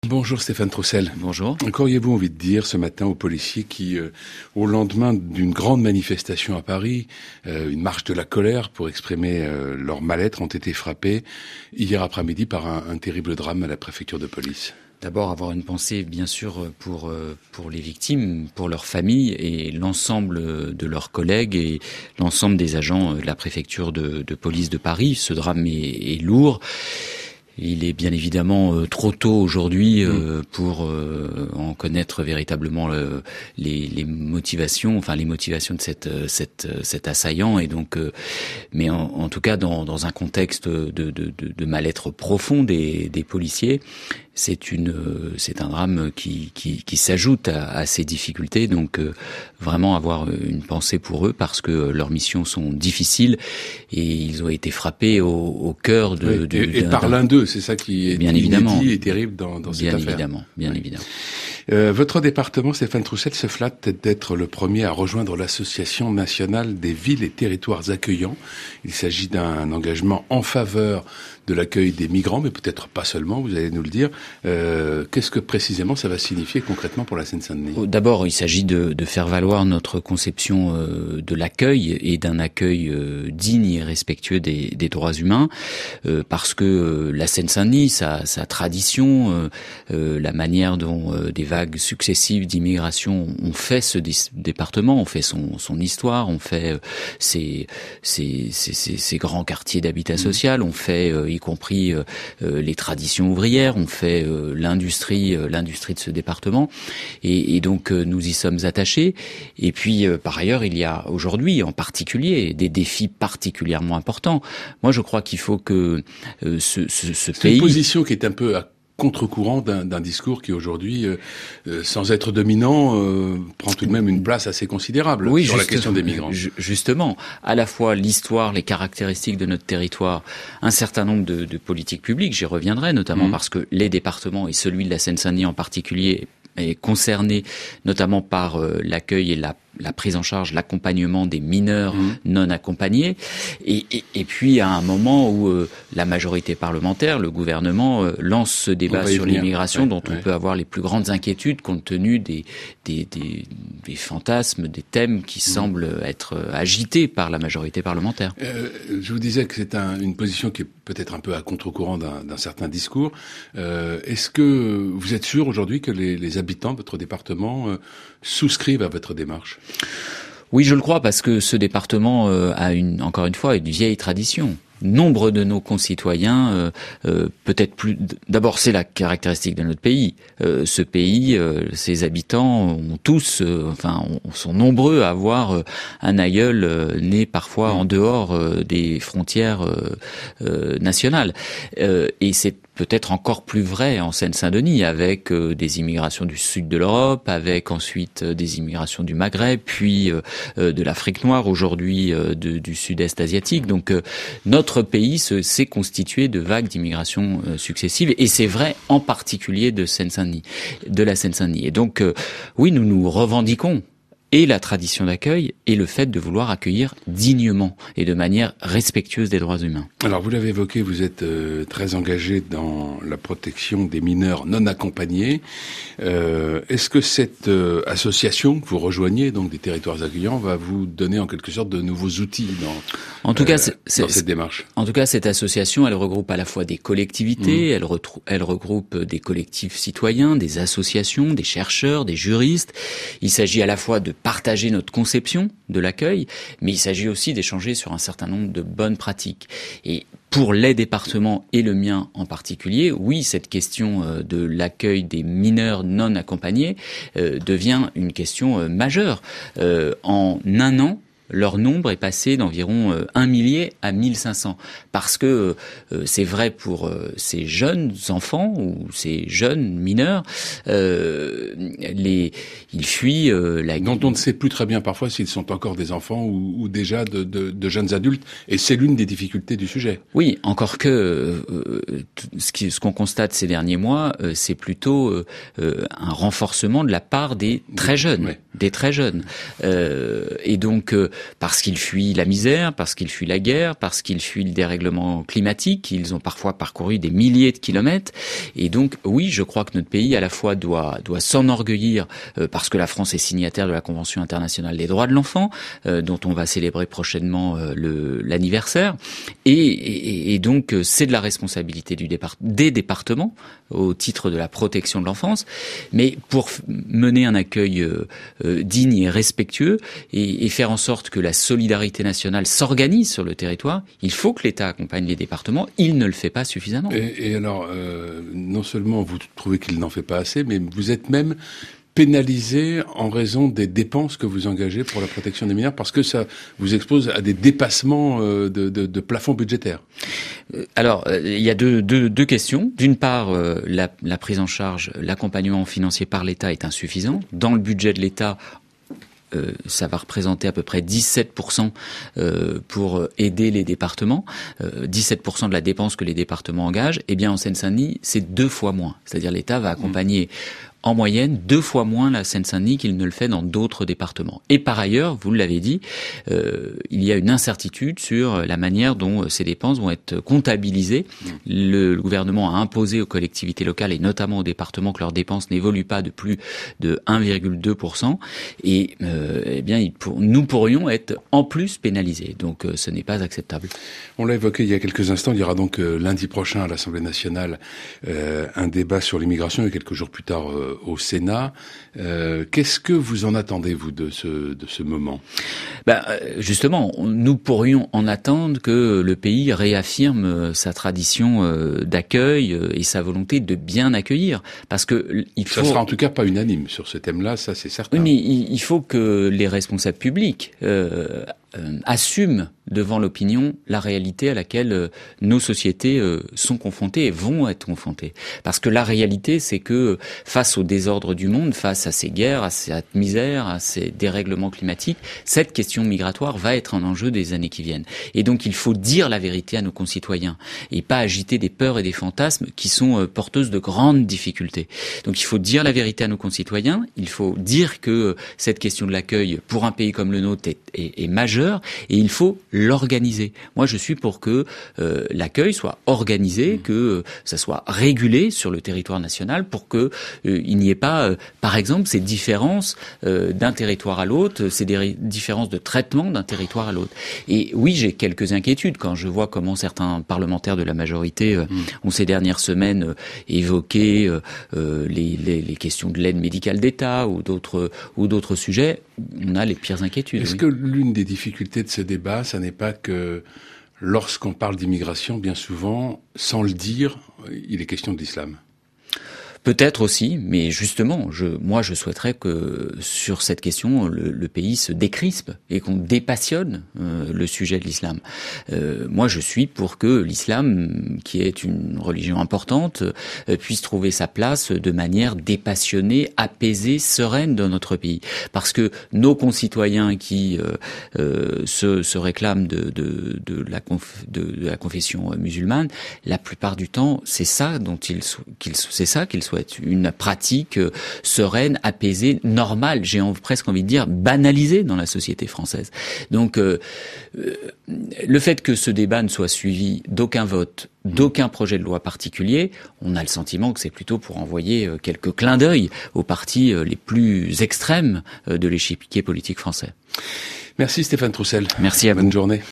Bonjour Stéphane Troussel. Bonjour. Qu'auriez-vous envie de dire ce matin aux policiers qui, au lendemain d'une grande manifestation à Paris, une marche de la colère pour exprimer leur mal-être, ont été frappés hier après-midi par un terrible drame à la préfecture de police? D'abord, avoir une pensée, bien sûr, pour les victimes, pour leurs familles et l'ensemble de leurs collègues et l'ensemble des agents de la préfecture de police de Paris. Ce drame est lourd. Il est bien évidemment trop tôt aujourd'hui pour en connaître véritablement les motivations, de cet assaillant. Et donc, mais en tout cas, dans un contexte de mal-être profond des policiers, c'est un drame qui s'ajoute à ces difficultés. Donc, vraiment avoir une pensée pour eux parce que leurs missions sont difficiles et ils ont été frappés au cœur par l'un d'eux. C'est ça qui est bien évidemment inédit et terrible dans cette affaire. Bien évidemment. Votre département, Stéphane Troussel, se flatte d'être le premier à rejoindre l'Association nationale des villes et territoires accueillants. Il s'agit d'un engagement en faveur de l'accueil des migrants, mais peut-être pas seulement, vous allez nous le dire. Qu'est-ce que précisément ça va signifier concrètement pour la Seine-Saint-Denis ? D'abord, il s'agit de faire valoir notre conception de l'accueil et d'un accueil digne et respectueux des droits humains, parce que la Seine-Saint-Denis, sa tradition, la manière dont des vagues successives d'immigration ont fait ce département, ont fait son histoire, ont fait ses grands quartiers d'habitat social, ont fait y compris les traditions ouvrières, ont fait l'industrie de ce département, et donc nous y sommes attachés. Et puis par ailleurs, il y a aujourd'hui en particulier des défis particulièrement importants. Moi, je crois qu'il faut que ce C'est pays... une position qui est un peu à contre-courant d'un discours qui aujourd'hui, sans être dominant, prend tout de même une place assez considérable sur la question des migrants. Justement, à la fois l'histoire, les caractéristiques de notre territoire, un certain nombre de politiques publiques, j'y reviendrai, notamment parce que les départements, et celui de la Seine-Saint-Denis en particulier, est concerné notamment par l'accueil et la prise en charge, l'accompagnement des mineurs non accompagnés, et puis à un moment où la majorité parlementaire, le gouvernement lance ce débat sur l'immigration dont on peut avoir les plus grandes inquiétudes compte tenu des fantasmes, des thèmes qui semblent être agités par la majorité parlementaire. Je vous disais que c'est une position qui est peut-être un peu à contre-courant d'un certain discours. Est-ce que vous êtes sûr aujourd'hui que les habitants de votre département souscrivent à votre démarche ? Oui, je le crois, parce que ce département a encore une fois une vieille tradition. Nombre de nos concitoyens, peut-être plus... D'abord, c'est la caractéristique de notre pays. Ce pays, ses habitants ont tous, sont nombreux à avoir un aïeul né parfois en dehors des frontières nationales. Et c'est peut-être encore plus vrai en Seine-Saint-Denis, avec des immigrations du sud de l'Europe, avec ensuite des immigrations du Maghreb, puis de l'Afrique noire, aujourd'hui du sud-est asiatique. Donc notre pays s'est constitué de vagues d'immigration successives, et c'est vrai en particulier de la Seine-Saint-Denis. Et donc oui, nous nous revendiquons et la tradition d'accueil et le fait de vouloir accueillir dignement et de manière respectueuse des droits humains. Alors, vous l'avez évoqué, vous êtes très engagé dans la protection des mineurs non accompagnés. Est-ce que cette association que vous rejoignez, donc des territoires accueillants, va vous donner en quelque sorte de nouveaux outils dans cette démarche ? En tout cas, cette association, elle regroupe à la fois des collectivités, elle regroupe des collectifs citoyens, des associations, des chercheurs, des juristes. Il s'agit à la fois de partager notre conception de l'accueil, mais il s'agit aussi d'échanger sur un certain nombre de bonnes pratiques. Et pour les départements et le mien en particulier, oui, cette question de l'accueil des mineurs non accompagnés devient une question majeure. En un an, leur nombre est passé d'environ 1 millier à 1500. Parce que c'est vrai pour ces jeunes enfants ou ces jeunes mineurs, ils fuient la guerre. Dont on ne sait plus très bien parfois s'ils sont encore des enfants ou déjà de jeunes adultes. Et c'est l'une des difficultés du sujet. Oui, encore que ce qu'on constate ces derniers mois, c'est plutôt un renforcement de la part des très jeunes. Ouais. Des très jeunes. Et donc parce qu'ils fuient la misère, parce qu'ils fuient la guerre, parce qu'ils fuient le dérèglement climatique. Ils ont parfois parcouru des milliers de kilomètres. Et donc, oui, je crois que notre pays, à la fois, doit s'enorgueillir, parce que la France est signataire de la Convention internationale des droits de l'enfant, dont on va célébrer prochainement l'anniversaire. Et donc, c'est de la responsabilité des départements, au titre de la protection de l'enfance. Mais pour mener un accueil digne et respectueux, et faire en sorte que la solidarité nationale s'organise sur le territoire, il faut que l'État accompagne les départements. Il ne le fait pas suffisamment. Et alors, non seulement vous trouvez qu'il n'en fait pas assez, mais vous êtes même pénalisé en raison des dépenses que vous engagez pour la protection des mineurs, parce que ça vous expose à des dépassements de plafond budgétaire. Alors, il y a deux questions. D'une part, la prise en charge, l'accompagnement financier par l'État est insuffisant. Dans le budget de l'État, ça va représenter à peu près 17% pour aider les départements. 17% de la dépense que les départements engagent. Eh bien, en Seine-Saint-Denis, c'est 2 fois moins. C'est-à-dire l'État va accompagner en moyenne 2 fois moins la Seine-Saint-Denis qu'il ne le fait dans d'autres départements. Et par ailleurs, vous l'avez dit, il y a une incertitude sur la manière dont ces dépenses vont être comptabilisées. Le gouvernement a imposé aux collectivités locales et notamment aux départements que leurs dépenses n'évoluent pas de plus de 1,2%. Et eh bien, nous pourrions être en plus pénalisés. Donc ce n'est pas acceptable. On l'a évoqué il y a quelques instants. Il y aura donc lundi prochain à l'Assemblée nationale un débat sur l'immigration et quelques jours plus tard au Sénat. Qu'est-ce que vous en attendez, vous, de ce moment ? Justement, nous pourrions en attendre que le pays réaffirme sa tradition d'accueil et sa volonté de bien accueillir. Parce que ça sera en tout cas pas unanime sur ce thème-là, ça c'est certain. Oui, mais il faut que les responsables publics assument devant l'opinion la réalité à laquelle nos sociétés sont confrontées et vont être confrontées. Parce que la réalité, c'est que face au désordre du monde, face à ces guerres, à cette misère, à ces dérèglements climatiques, cette question migratoire va être un enjeu des années qui viennent. Et donc il faut dire la vérité à nos concitoyens et pas agiter des peurs et des fantasmes qui sont porteuses de grandes difficultés. Donc il faut dire la vérité à nos concitoyens, il faut dire que cette question de l'accueil pour un pays comme le nôtre est majeure et il faut l'organiser. Moi, je suis pour que l'accueil soit organisé, que ça soit régulé sur le territoire national, pour que il n'y ait pas, par exemple, ces différences d'un territoire à l'autre, ces différences de traitement d'un territoire à l'autre. Et oui, j'ai quelques inquiétudes quand je vois comment certains parlementaires de la majorité ont ces dernières semaines évoqué les questions de l'aide médicale d'État ou d'autres sujets. On a les pires inquiétudes. Est-ce que l'une des difficultés de ce débat, ça n'est pas que lorsqu'on parle d'immigration, bien souvent, sans le dire, il est question de l'islam ? Peut-être aussi, mais justement, moi je souhaiterais que sur cette question, le pays se décrispe et qu'on dépassionne le sujet de l'islam. Moi je suis pour que l'islam, qui est une religion importante, puisse trouver sa place de manière dépassionnée, apaisée, sereine dans notre pays. Parce que nos concitoyens qui se réclament de la confession musulmane, la plupart du temps, c'est ça qu'ils souhaitent, une pratique sereine, apaisée, normale, j'ai presque envie de dire banalisée dans la société française. Donc le fait que ce débat ne soit suivi d'aucun vote, d'aucun projet de loi particulier, on a le sentiment que c'est plutôt pour envoyer quelques clins d'œil aux partis les plus extrêmes de l'échiquier politique français. Merci Stéphane Troussel. Merci à vous. Bonne journée.